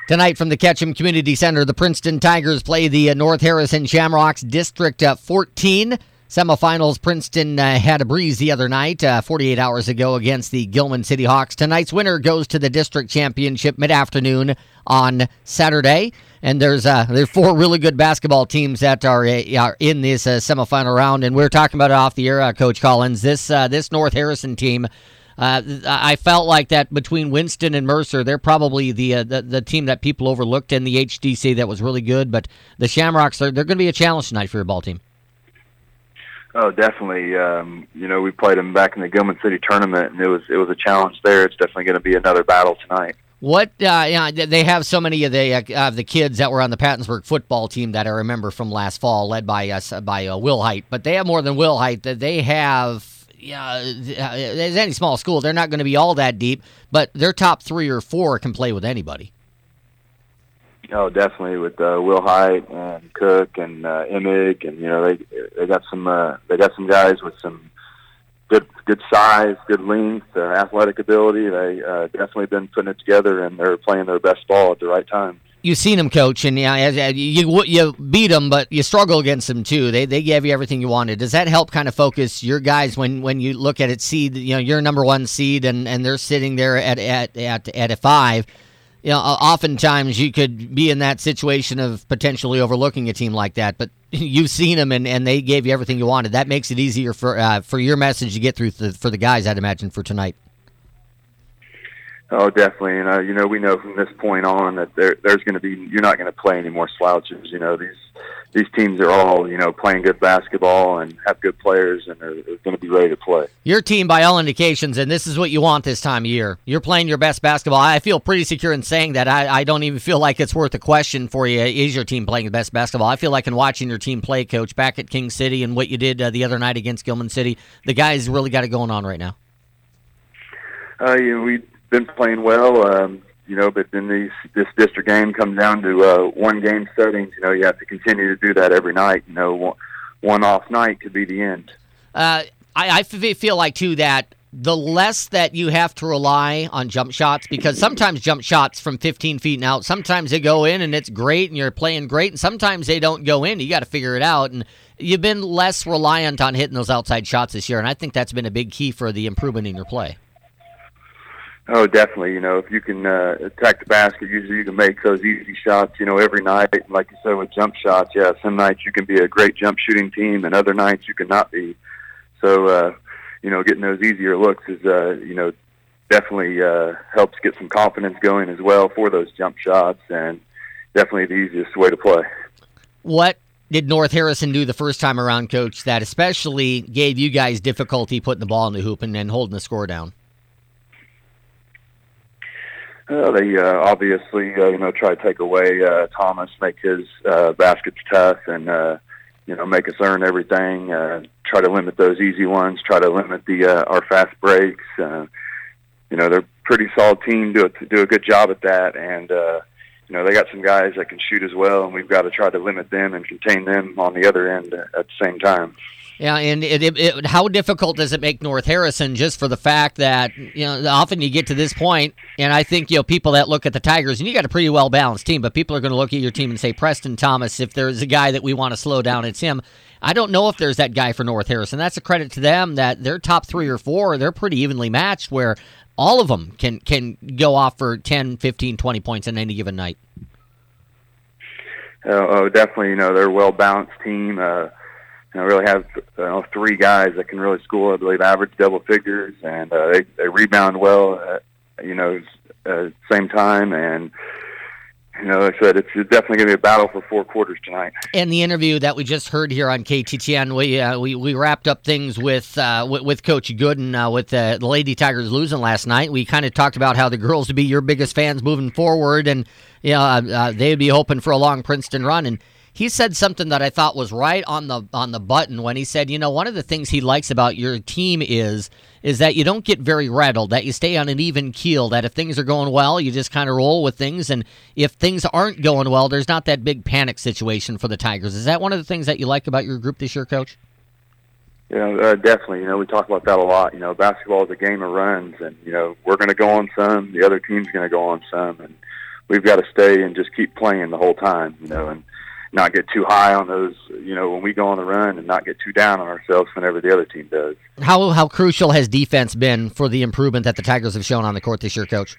Tonight from the Ketchum Community Center, the Princeton Tigers play the North Harrison Shamrocks District 14. Semifinals, Princeton had a breeze the other night, 48 hours ago against the Gilman City Hawks. Tonight's winner goes to the district championship mid-afternoon on Saturday. And there are four really good basketball teams that are in this semifinal round. And we're talking about it off the air, Coach Collins. This North Harrison team, I felt like that between Winston and Mercer, they're probably the team that people overlooked in the HDC that was really good. But the Shamrocks, they're going to be a challenge tonight for your ball team. Oh, definitely. We played them back in the Gilman City tournament, and it was a challenge there. It's definitely going to be another battle tonight. What they have so many of the kids that were on the Pattonsburg football team that I remember from last fall, led by Will Height. But they have more than Will Height. That they have. As any small school, they're not going to be all that deep, but their top 3 or 4 can play with anybody. Oh, definitely with Will Height and Cook and Emig, and they got some guys with some good size, good length, athletic ability. They definitely been putting it together, and they're playing their best ball at the right time. You've seen them, Coach, and you beat them, but you struggle against them too. They gave you everything you wanted. Does that help kind of focus your guys when you look at it? Seed, you're number 1 seed, and they're sitting there at a 5. Oftentimes you could be in that situation of potentially overlooking a team like that, but you've seen them and they gave you everything you wanted. That makes it easier for your message to get through for the guys, I'd imagine, for tonight. Oh, definitely. And, we know from this point on that there's going to be, you're not going to play any more slouches. These teams are all, playing good basketball and have good players, and they're going to be ready to play. Your team, by all indications, and this is what you want this time of year, you're playing your best basketball. I feel pretty secure in saying that. I don't even feel like it's worth a question for you. Is your team playing the best basketball? I feel like in watching your team play, Coach, back at King City and what you did the other night against Gilman City, the guys really got it going on right now. We've been playing well. But then this district game comes down to one-game settings. You have to continue to do that every night. One off night could be the end. I feel like, too, that the less that you have to rely on jump shots, because sometimes jump shots from 15 feet and out, sometimes they go in and it's great and you're playing great, and sometimes they don't go in. You got to figure it out. And you've been less reliant on hitting those outside shots this year, and I think that's been a big key for the improvement in your play. Oh, definitely. If you can attack the basket, usually you can make those easy shots, every night. Like you said, with jump shots, some nights you can be a great jump shooting team, and other nights you cannot be. So, getting those easier looks is, definitely helps get some confidence going as well for those jump shots, and definitely the easiest way to play. What did North Harrison do the first time around, Coach, that especially gave you guys difficulty putting the ball in the hoop and holding the score down? They obviously, try to take away Thomas, make his baskets tough, and make us earn everything. Try to limit those easy ones. Try to limit our fast breaks. They're a pretty solid team. Do a good job at that, and they got some guys that can shoot as well, and we've got to try to limit them and contain them on the other end at the same time. Yeah, and how difficult does it make North Harrison just for the fact that, often you get to this point, and I think, people that look at the Tigers, and you got a pretty well-balanced team, but people are going to look at your team and say, Preston Thomas, if there's a guy that we want to slow down, it's him. I don't know if there's that guy for North Harrison. That's a credit to them that their top 3 or 4, they're pretty evenly matched, where all of them can go off for 10, 15, 20 points on any given night. Oh, definitely. They're a well-balanced team. Really have 3 guys that can really score, I believe, average double figures, and they rebound well at same time. And, like I said, it's definitely going to be a battle for 4 quarters tonight. In the interview that we just heard here on KTTN, we wrapped up things with Coach Gooden with the Lady Tigers losing last night. We kind of talked about how the girls would be your biggest fans moving forward, and they'd be hoping for a long Princeton run. And he said something that I thought was right on the button when he said, one of the things he likes about your team is that you don't get very rattled, that you stay on an even keel, that if things are going well, you just kind of roll with things, and if things aren't going well, there's not that big panic situation for the Tigers. Is that one of the things that you like about your group this year, Coach? Definitely. We talk about that a lot. Basketball is a game of runs, and, we're going to go on some, the other team's going to go on some, and we've got to stay and just keep playing the whole time, and not get too high on those, when we go on the run, and not get too down on ourselves whenever the other team does. How crucial has defense been for the improvement that the Tigers have shown on the court this year, Coach?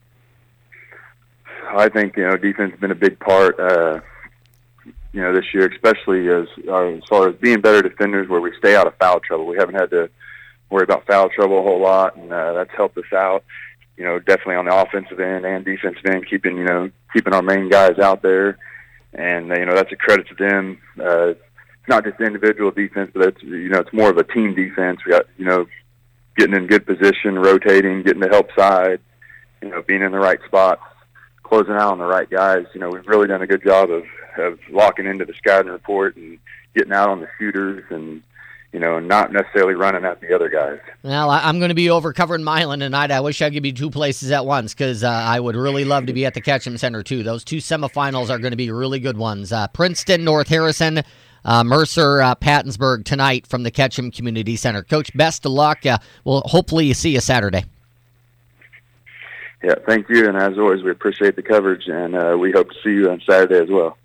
I think, defense has been a big part, this year, especially as far as being better defenders where we stay out of foul trouble. We haven't had to worry about foul trouble a whole lot, and that's helped us out, definitely on the offensive end and defensive end, keeping our main guys out there. And, that's a credit to them. It's not just individual defense, but it's more of a team defense. We got, getting in good position, rotating, getting the help side, being in the right spots, closing out on the right guys. We've really done a good job of locking into the scouting report and getting out on the shooters and, not necessarily running at the other guys. Well, I'm going to be over covering Milan tonight. I wish I could be two places at once because I would really love to be at the Ketchum Center, too. Those two semifinals are going to be really good ones. Princeton, North Harrison, Mercer, Pattonsburg tonight from the Ketchum Community Center. Coach, best of luck. Well, hopefully you see you Saturday. Yeah, thank you. And as always, we appreciate the coverage, and we hope to see you on Saturday as well.